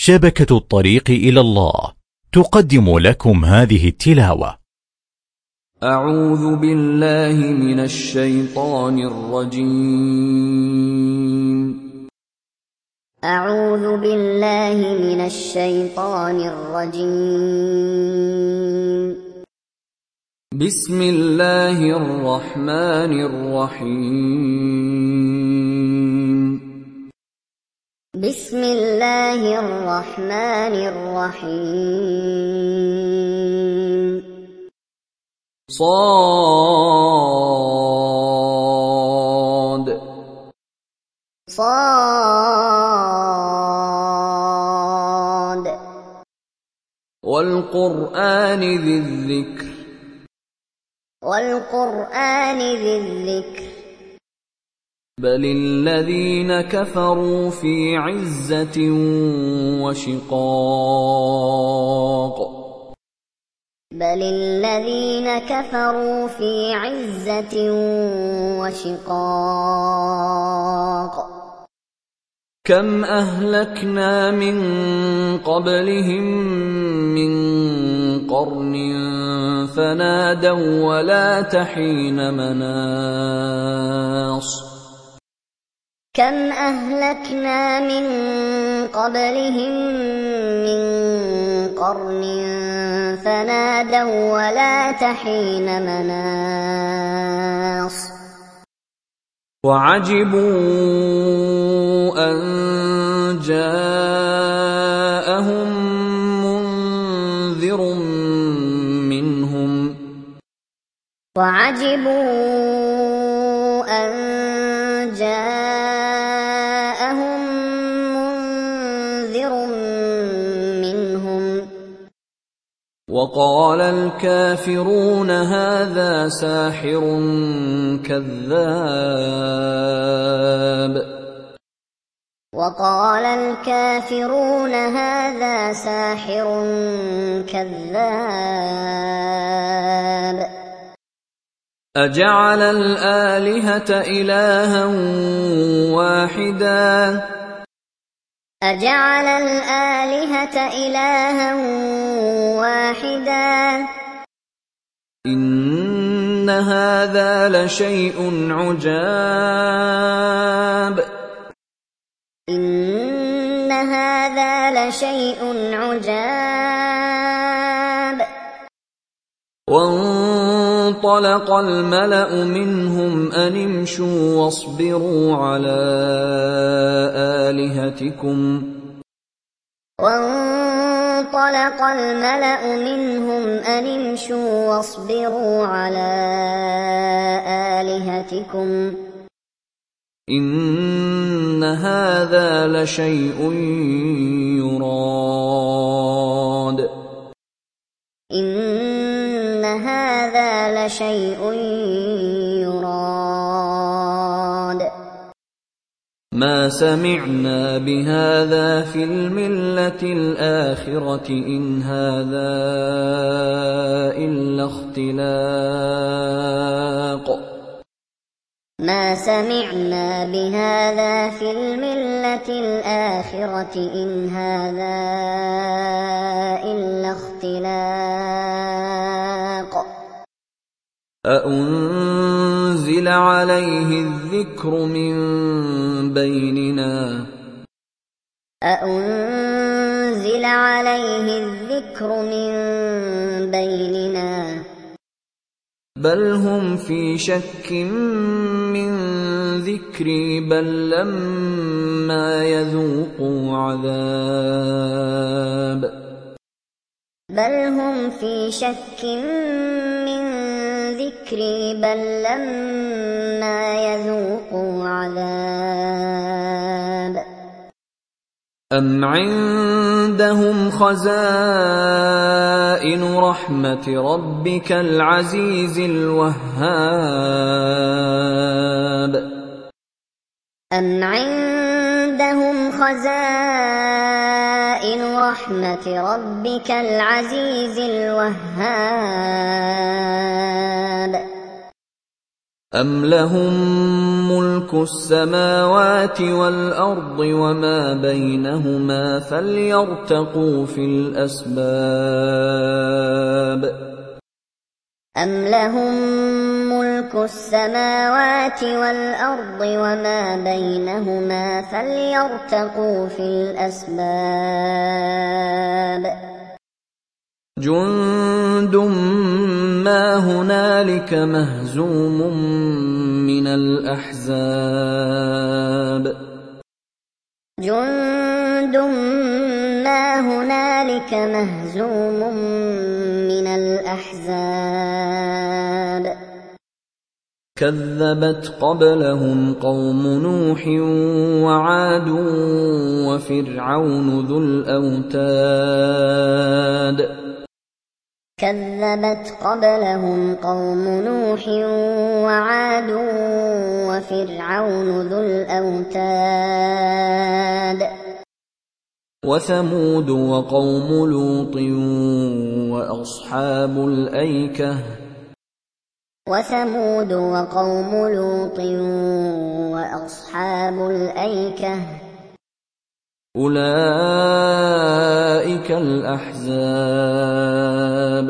شبكة الطريق إلى الله تقدم لكم هذه التلاوة. أعوذ بالله من الشيطان الرجيم. أعوذ بالله من الشيطان الرجيم. بسم الله الرحمن الرحيم. بسم الله الرحمن الرحيم. صاد صاد والقرآن ذي الذكر. والقرآن ذي الذكر. بل الذين كفروا في عزة وشقاق. بل الذين كفروا في عزة وشقاق. كم أهلكنا من قبلهم من قرن فنادوا ولا تحين مناص. كم أهلكنا من قبلهم من قرن فنادوا ولا تحين مناص. وعجبوا أن جاءهم منذر منهم. وعجبوا أن جاءهم منذر منهم. وقال الكافرون هذا ساحر كذاب. وقال الكافرون هذا ساحر كذاب. أجعل الآلهة إلها واحدا. أجعل الآلهة إلها واحدا. إن هذا لشيء عجاب. إن هذا لشيء عجاب. وانطلق الملأ منهم أن امشوا واصبروا على آلهتكم. وانطلق الملأ منهم أن امشوا واصبروا على آلهتكم. إن هذا لشيء يراد. إن هذا لشيء يراد. ما سمعنا بهذا في الملة الآخرة إن هذا إلا اختلاق. ما سمعنا بهذا في الملة الآخرة إن هذا إلا اختلاق. أأنزل عليه الذكر من بيننا. أأنزل عليه الذكر من بيننا. بل هم في شك من ذكري بل لما يذوقوا عذاب. بل هم في شك من ذكري بل لما يذوقوا عذاب. أم عندهم خزائن رحمة ربك العزيز الوهاب. أم عندهم خزائن رحمة ربك العزيز الوهاب. أم لهم ملك السماوات والأرض وما بينهما فليرتقوا في الأسباب أم لهم ملك السماوات والأرض وما بينهما فليرتقوا في الأسباب جند ما هنالك مهزوم من الأحزاب جند ما هنالك مهزوم من الأحزاب كذبت قبلهم قوم نوح وعاد وفرعون ذو الأوتاد كذبت قبلهم قوم نوح وعاد وفرعون ذو الأوتاد وثمود وقوم لوط وأصحاب الأيكة وثمود وقوم لوط وأصحاب الأيكة أولئك الأحزاب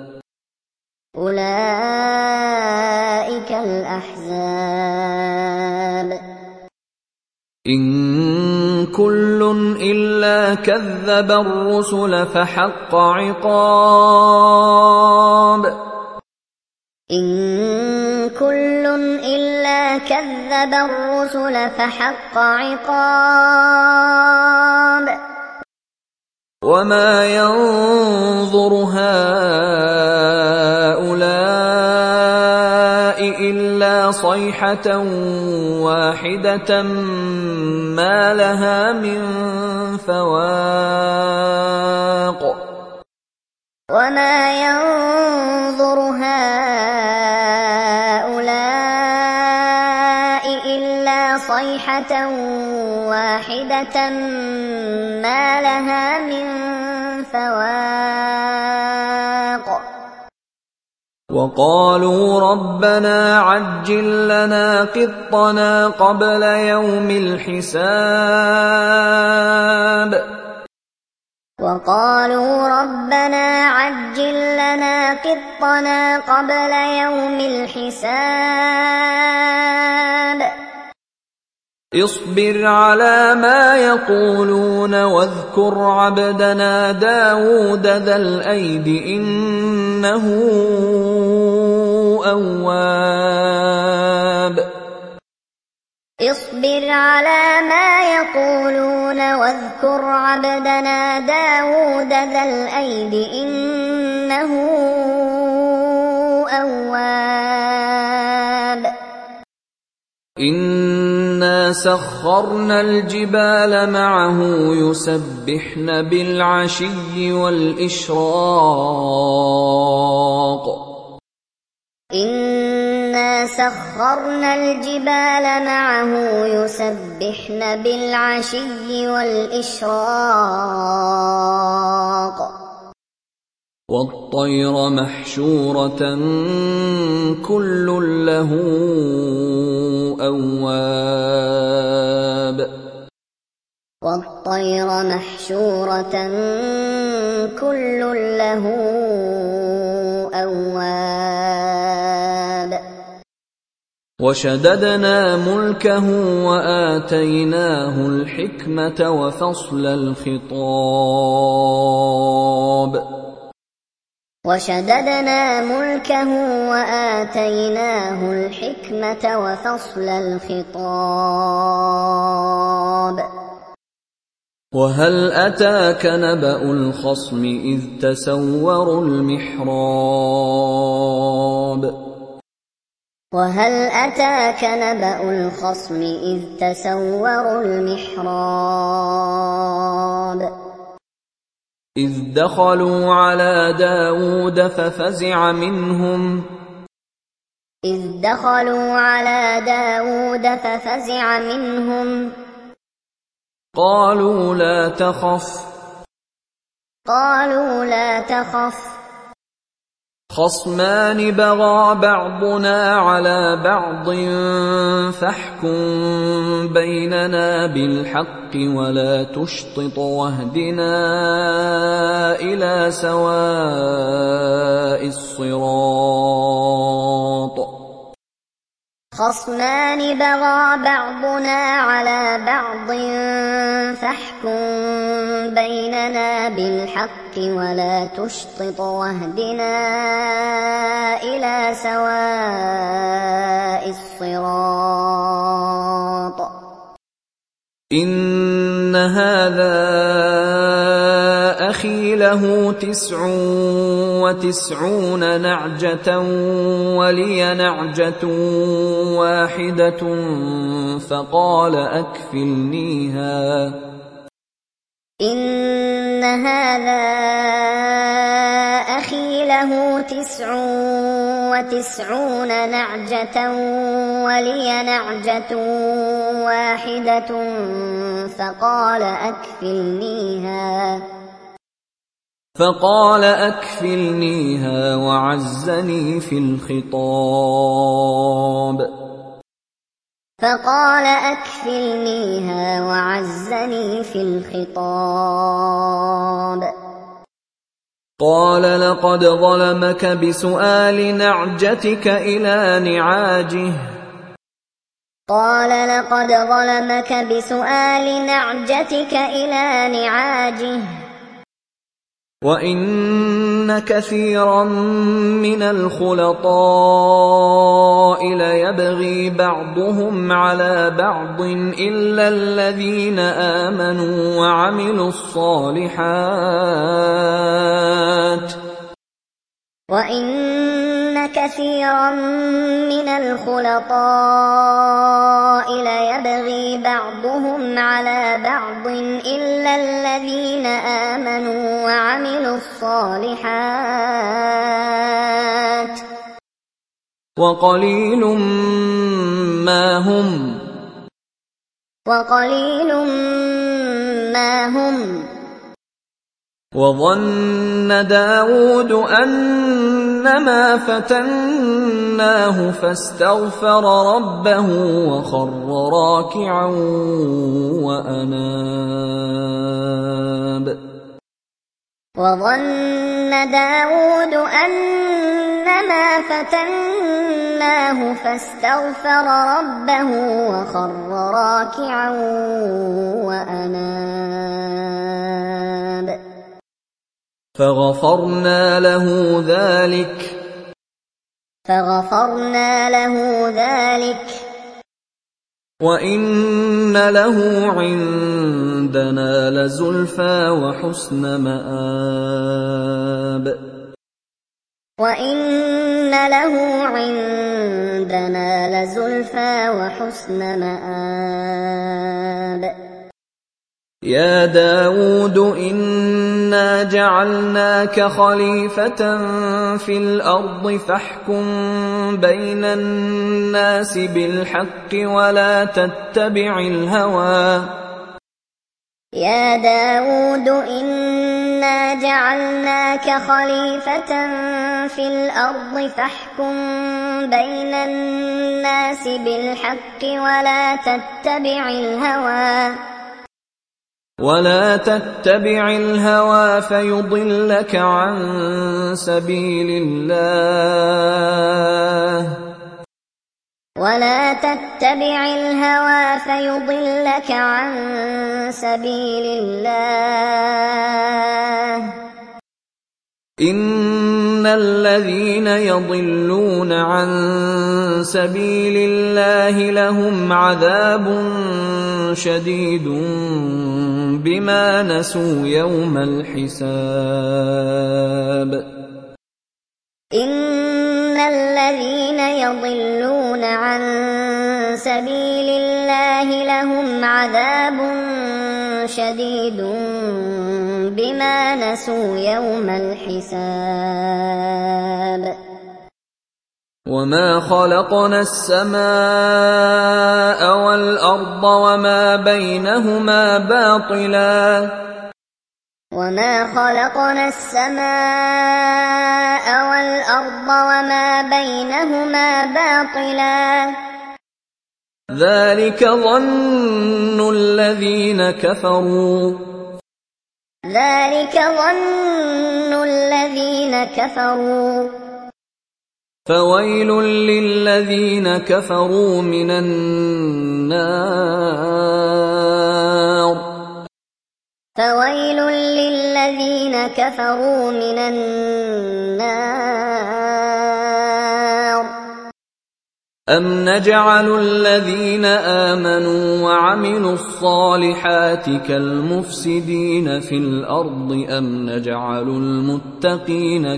أولئك الأحزاب إن كل إلا كذب الرسل فحق عقاب إن كل إلا كذب الرسل فحق عقاب وما ينظر هؤلاء إلا صيحة واحدة ما لها من فواق وما ينظر هؤلاء إلا صيحة واحدة ما لها من فواق وقالوا ربنا عجل لنا قطنا قبل يوم الحساب وقالوا ربنا عجل لنا قطنا قبل يوم الحساب اصبر على ما يقولون واذكر عبدنا داود ذا الأيد إنه أواب اصبر على ما يقولون واذكر عبدنا داود ذا الأيد إنه أواب إنا سخرنا الجبال معه يسبحن بالعشي والإشراق إنا سخرنا الجبال معه يسبحن بالعشي والإشراق والطير محشورة كل له أواب والطير محشورة كل له أواب وشددنا ملكه وآتيناه الحكمة وفصل الخطاب وشددنا ملكه وآتيناه الحكمة وفصل الخطاب وهل أتاك نبأ الخصم إذ تسوروا المحراب وهل أتاك نبأ الخصم إذ تسوروا المحراب إذ دخلوا على داود ففزع منهم إذ دخلوا على داود ففزع منهم قالوا لا تخف خصمان بغى بعضنا على بعض فاحكم بيننا بالحق ولا تشطط واهدنا إلى سواء الصراط خصمان بغى بعضنا على بعض فاحكم بيننا بالحق ولا تشطط واهدنا إلى سواء الصراط إن هذا أخي له 99 نعجة ولي نعجة واحدة فقال أكفلنيها إن هذا أخي له 99 نعجة ولي نعجة واحدة فقال أكفلنيها وعزني في الخطاب قال لقد ظلمك بسؤال نعجتك إلى نعاجه وإن كثيرا من الخلطاء ليبغي بعضهم على بعض إلا الذين آمنوا وعملوا الصالحات وإن كثيرا من الخلطاء ليبغي بعضهم على بعض إلا الذين آمنوا وعملوا الصالحات وقليل ما هم وظن داود أنما فتناه فاستغفر ربه وخر راكعا وأناب فغفرنا له ذلك وإن له عندنا لزلفى وحسن مآب يا داود إنا جعلناك خليفة في الأرض فاحكم بين الناس بالحق ولا تتبع الهوى فيضلك عن سبيل الله إن الذين يضلون عن سبيل الله لهم عذاب شديد بما نسوا يوم الحساب إن الذين يضلون عن سبيل الله لهم عذاب شديد بما نسوا يوم الحساب وما خلقنا السماء والأرض وما بينهما باطلا وما خلقنا السماء والأرض وما بينهما باطلا ذلك ظن الذين كفروا فويل للذين كفروا من النار أم نجعل الذين آمنوا وعملوا الصالحات كالمفسدين في الأرض أم نجعل المتقين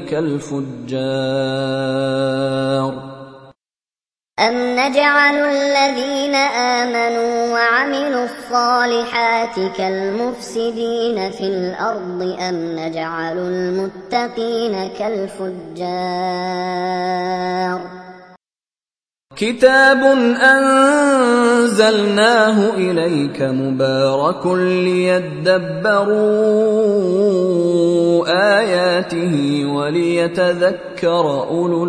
كالفجار أم نجعل الذين آمنوا وعملوا الصالحات كالمفسدين في الأرض أم نجعل المتقين كالفجار كتاب أنزلناه إليك مبارك ليدبروا آياته وليتذكر أولو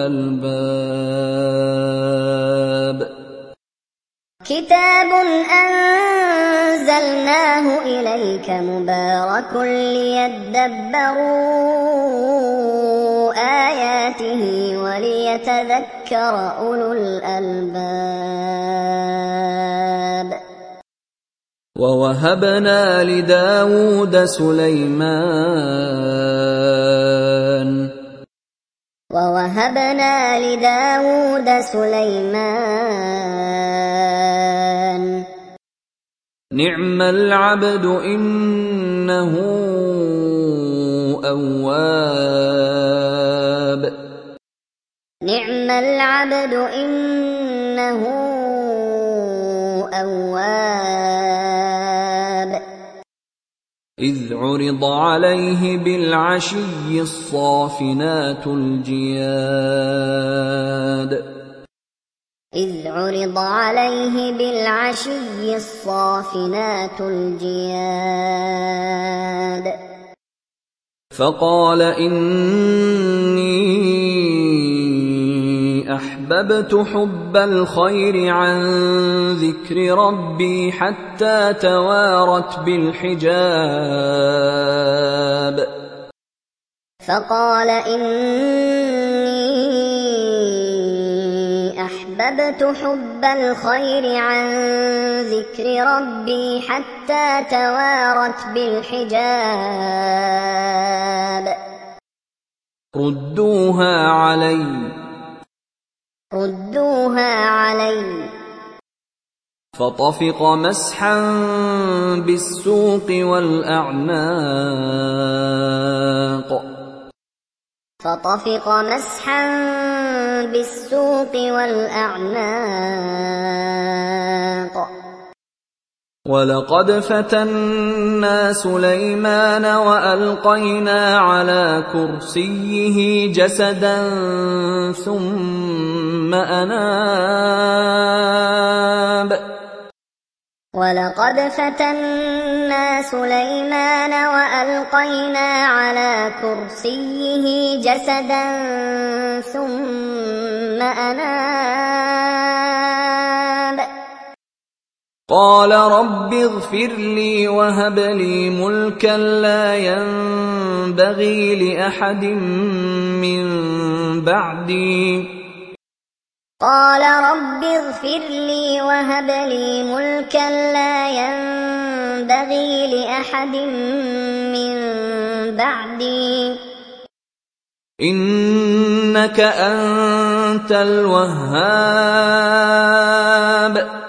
الألباب كتاب أنزلناه إليك مبارك ليدبروا آياته وليتذكر أولو الألباب ووهبنا لداود سليمان نعم العبد إنه أواب إذ عرض عليه بالعشي الصافنات الجياد فقال إني أحببت حب الخير عن ذكر ربي حتى توارت بالحجاب ردوها علي فطفق مسحا بالسوق والأعناق ولقد فتنا سليمان وألقينا على كرسيه جسدا ثم أناب قال رب اغفر لي وهب لي ملكا لا ينبغي لأحد من بعدي إنك أنت الوهاب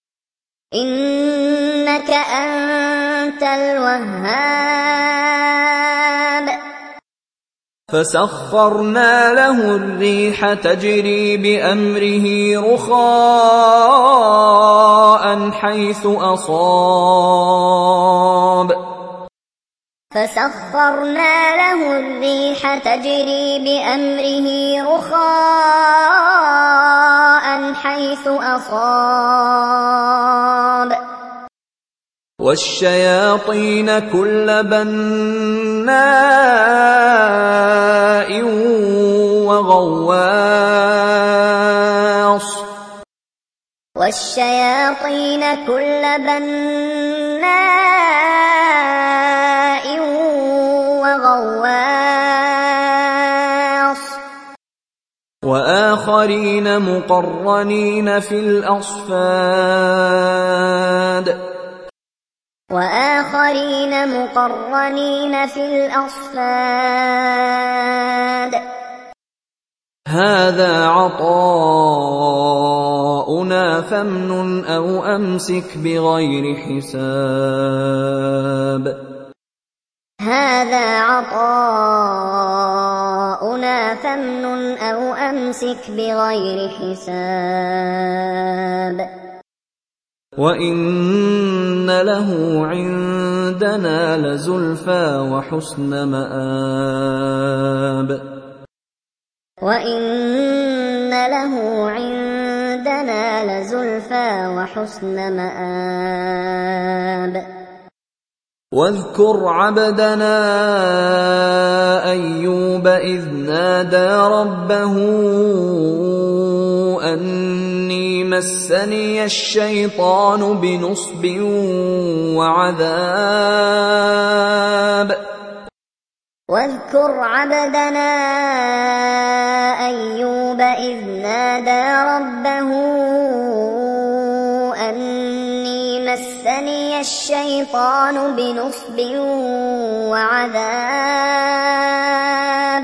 فسخرنا له الريح تجري بأمره رخاء حيث أصاب والشياطين كل بناء وغواص والشياطين كل بناء وغواص وآخرين مقرنين في الأصفاد وآخرين مقرنين في الأصفاد هذا عطاؤنا فامنن أو أمسك بغير حساب هذا عطاؤنا فامنن أو أمسك بغير حساب وإن له عندنا لزلفى وحسن مآب وإن له عندنا لزلفى وحسن مآب واذكر عبدنا أيوب إذ نادى ربه أني مسني الشيطان بنصب وعذاب واذكر عبدنا أيوب إذ نادى ربه أني مسني الشيطان بنصب وعذاب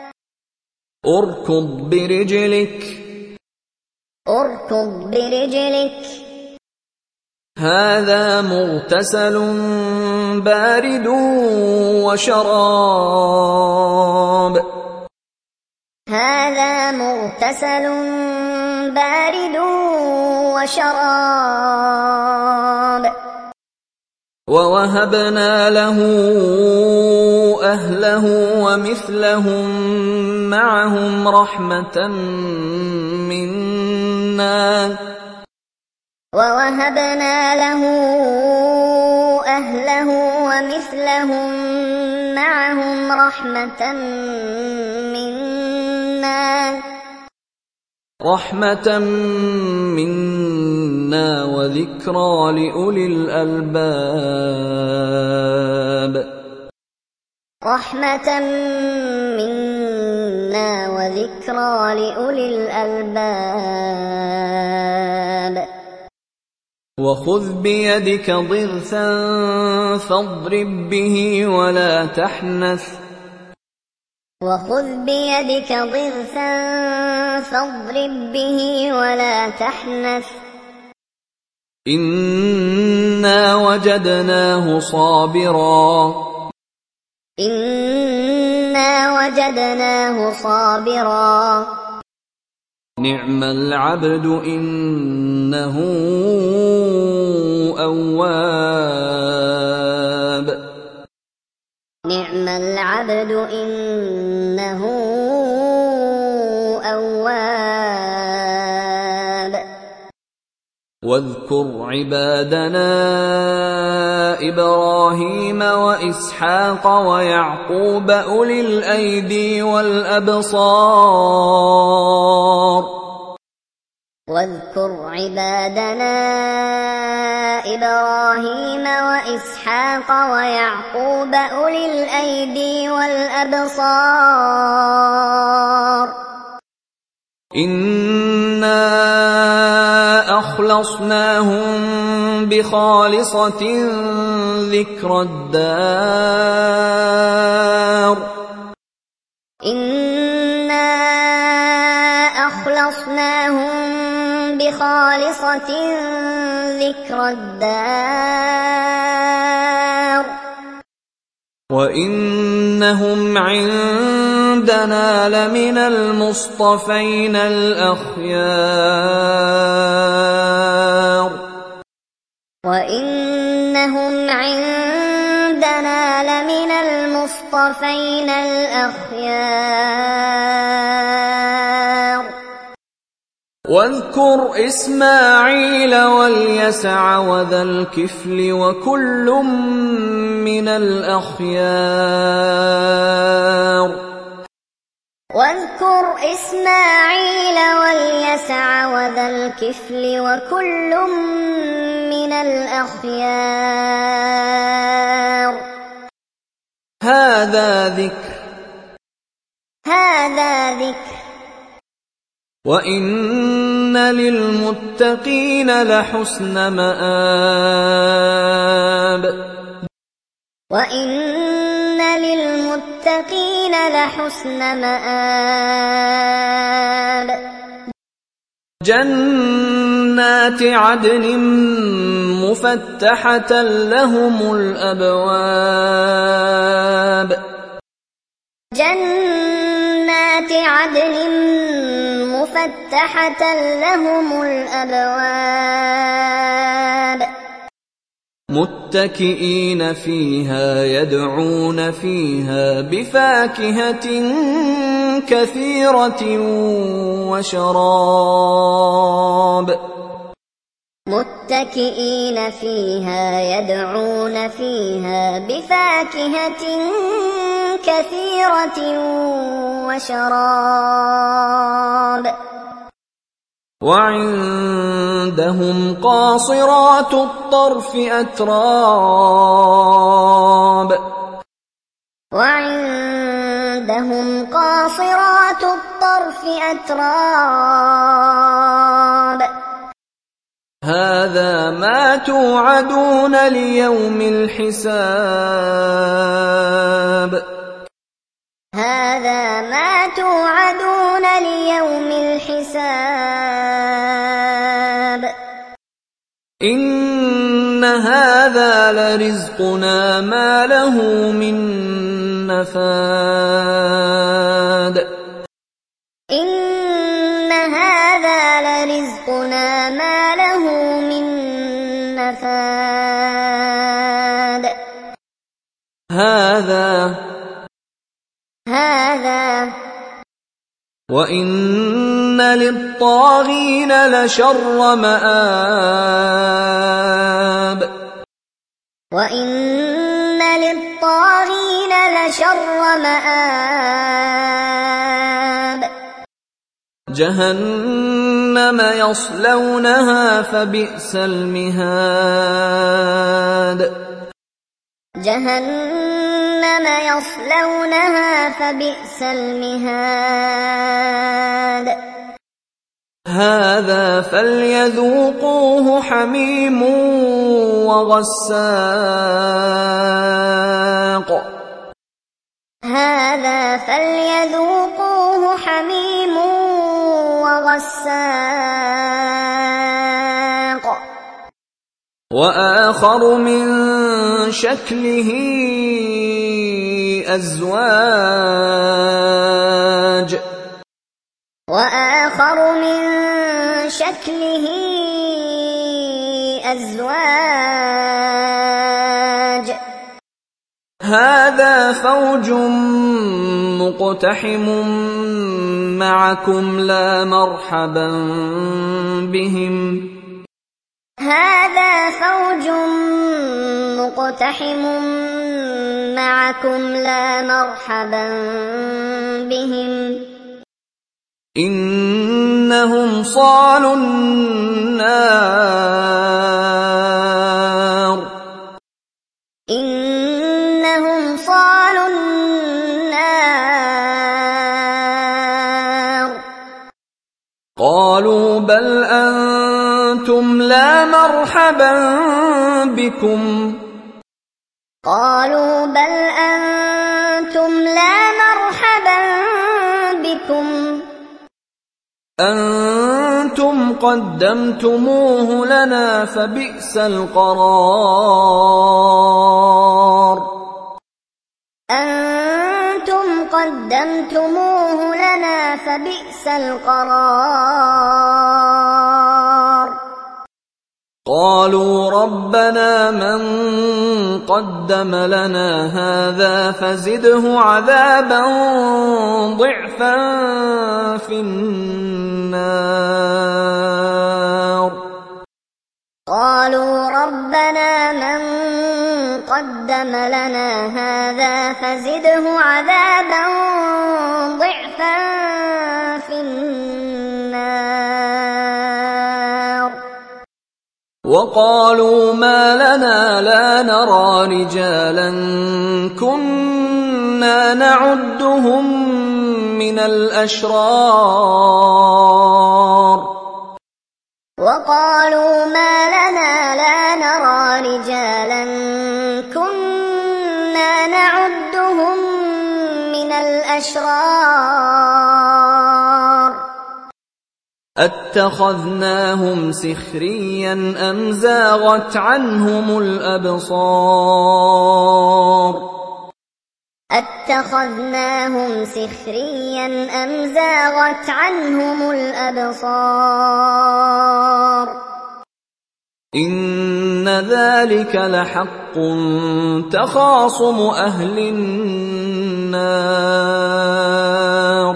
اركض برجلك هذا مغتسل بارد وشراب هذا مغتسل بارد وشراب ووهبنا له أهله ومثلهم معهم رحمة منا ووهبنا له أهله ومثلهم معهم رحمة منا وذكرى لأولي الألباب رحمة منا وذكرى لأولي الألباب وخذ بيدك ضغثا فاضرب به ولا تحنث وخذ بيدك ضغثا فاضرب به ولا تحنث إنا وجدناه صابرا نعم العبد إنه أواب نعم العبد إنه أواب واذكر عبادنا إبراهيم وإسحاق ويعقوب أولي الأيدي والأبصار واذكر عبادنا إبراهيم وإسحاق ويعقوب أولي الأيدي والأبصار إنا أخلصناهم بخالصة ذكر الدار إنا أخلصناهم بخالصة ذكر الدار وإنهم عندنا لمن المصطفين الأخيار وإنهم عندنا لمن المصطفين الأخيار واذكر إسماعيل واليسع وذا الكفل وكل من الأخيار واذكر إسماعيل واليسع وذا الكفل وكل من الأخيار هذا ذكر وإن للمتقين لحسن مآب جنات عدن مفتحة لهم الأبواب متكئين فيها يدعون فيها بفاكهة كثيرة وشراب وعندهم قاصرات الطرف أتراب هذا ما توعدون ليوم الحساب إن هذا لرزقنا ما له من نفاد هذا وإن للطاغين لشر مآب جهنم يصلونها فبئس المهاد هذا فليذوقوه حميم وغساق وآخر من شكله أزواج هذا فوج مقتحم معكم لا مرحبا بهم إنهم صالوا النار قالوا بل أنتم لا مرحبا بكم أنتم قدمتموه لنا فبئس القرار قالوا ربنا من قدم لنا هذا فزده عذابا ضعفا في النار. قالوا ربنا من قدم لنا هذا فزده عذابا ضعفا في النار. وقالوا ما لنا لا نرى رجالا كنا نعدهم من الأشرار. وقالوا ما لنا لا نرى رجالا كنا نعدهم من الأشرار. أتخذناهم سخريا أم زاغت عنهم الأبصار. أتخذناهم سخريا أم زاغت عنهم الأبصار. إن ذلك لحق تخاصم أهل النار.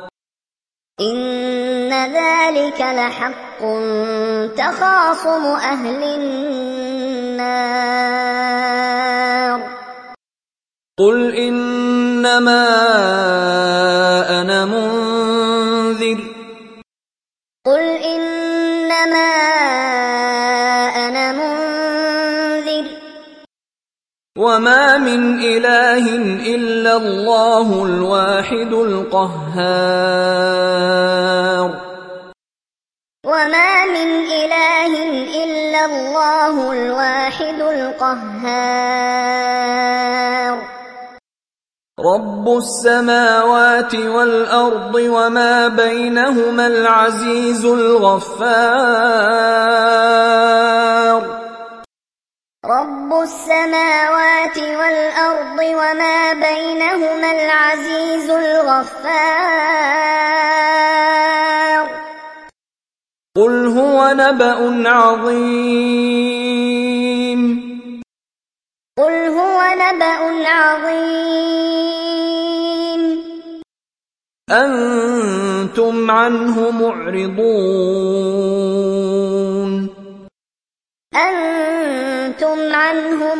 إن ذلك لحق تخاصم أهل النار. قل إنما أنا منذر. قل إنما أنا منذر. وما من إله إلا الله الواحد القهار. وما من إله إلا الله الواحد القهار. رب السماوات والأرض وما بينهما العزيز الغفار. رب السماوات والأرض وما بينهما العزيز الغفار. قل هو نبأ عظيم. قل هو نبأ عظيم. أنتم عنه معرضون. أنتم عنه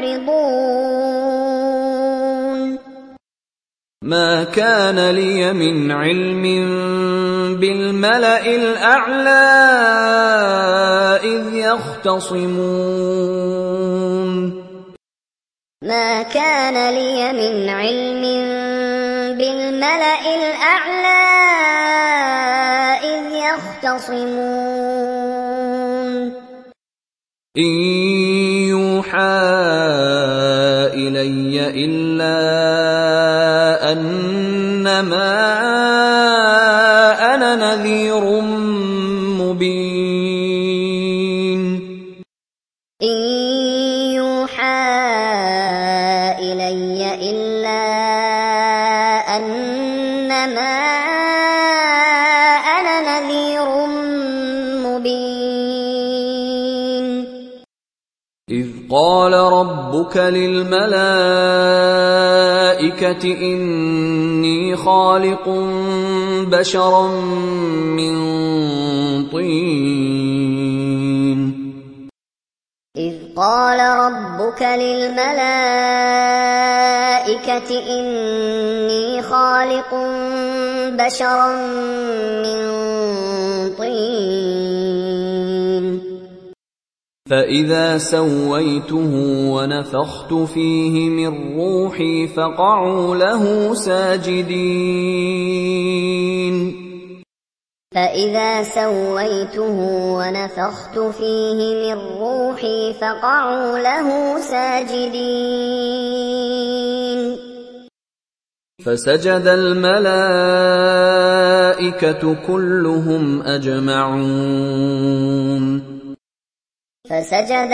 معرضون. ما كان لي من علم بالملأ الأعلى إذ يختصمون. ما كان لي من علم بالملأ الأعلى إذ يختصمون. إن يوحى إلي إلا أنما أنا نذير مبين. إن يوحى إلي إلا أنما أنا نذير مبين. إذ قال ربك للملائكة إني خالق بشرا من طين. إذ قال ربك للملائكة إني خالق بشرا من طين. فإذا سويته ونفخت فيه من روحي فقعوا له ساجدين. فإذا سويته ونفخت فيه من روحي فقعوا له ساجدين. فسجد الملائكة كلهم أجمعون. فسجد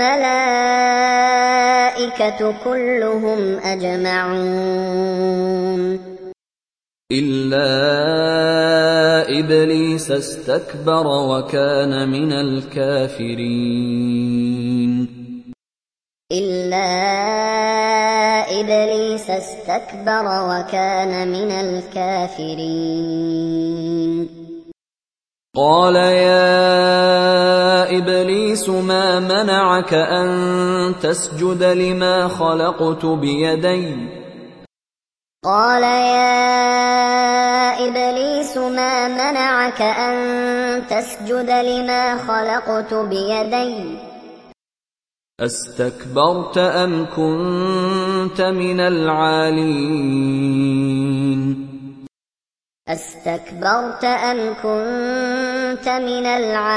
الملائكة كلهم أجمعون. إلا إبليس استكبر وكان من الكافرين إلا إبليس استكبر وكان من الكافرين قال يا إبليس ما منعك أن تسجد لما خلقت بيدي قال يا إبليس ما منعك أن تسجد لما خلقت بيدي أستكبرت أم كنت من العالين أستكبرت أم كنت من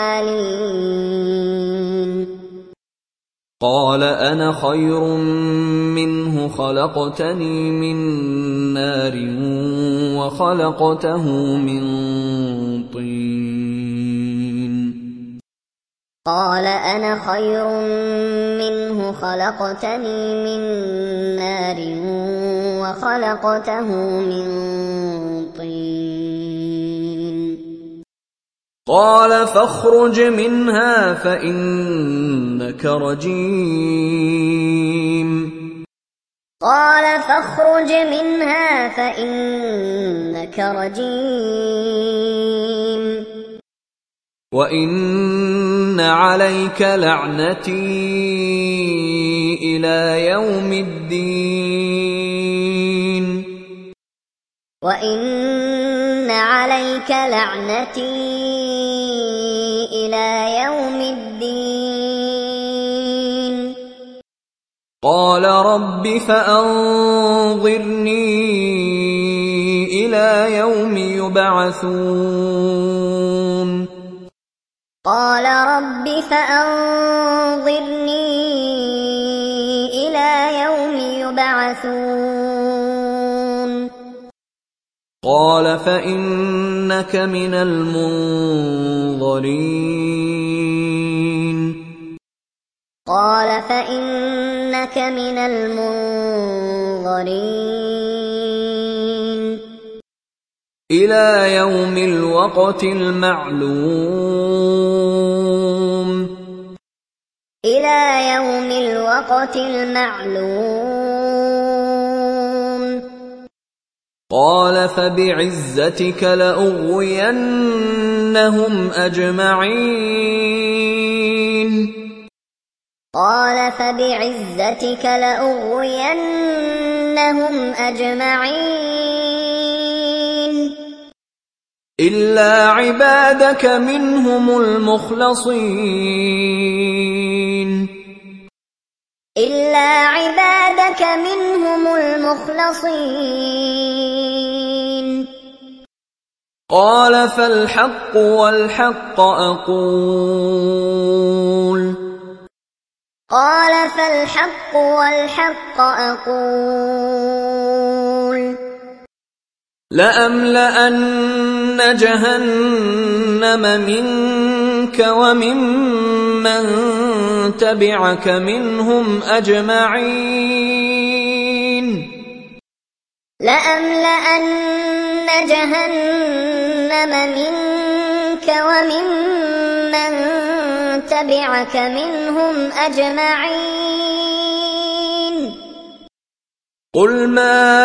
العالين قال أنا خير منه خلقتني من نار وخلقته من طين قال أنا خير منه خلقتني من نار وخلقته من طين قال فاخرج منها فإنك رجيم قال فاخرج منها فإنك رجيم وإن عليك لعنتي إلى يوم الدين وإن عليك لعنتي إلى يوم الدين قال رب فأنظرني إلى يوم يبعثون قال رب فأنظرني إلى يوم يبعثون قال فإنك من المنظرين قال فإنك من المنظرين إلى يوم الوقت المعلوم إلى يوم الوقت المعلوم قال فبعزتك لأغوينهم أجمعين قال فبعزتك لأغوينهم أجمعين إلا عبادك منهم المخلصين إلا عبادك منهم المخلصين قال فالحق والحق أقول قال فالحق والحق أقول لأملأن جهنم منك وممن تبعك منهم أجمعين لأملأن جهنم منك وممن تبعك منهم أجمعين قل ما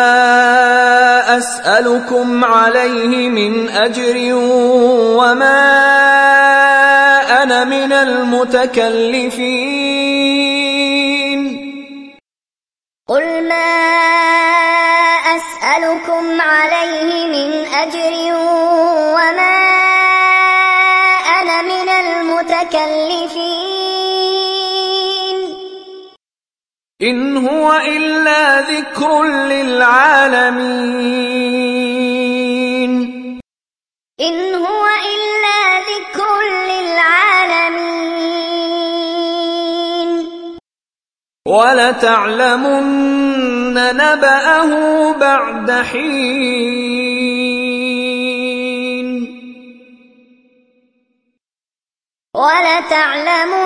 أسألكم عليه من أجر وما أنا من المتكلفين قل ما أسألكم عليه من أجر وما أنا من المتكلفين إن هو إلا ذكر للعالمين إن هو إلا ذكر للعالمين ولتعلمن نبأه بعد حين ولتعلمن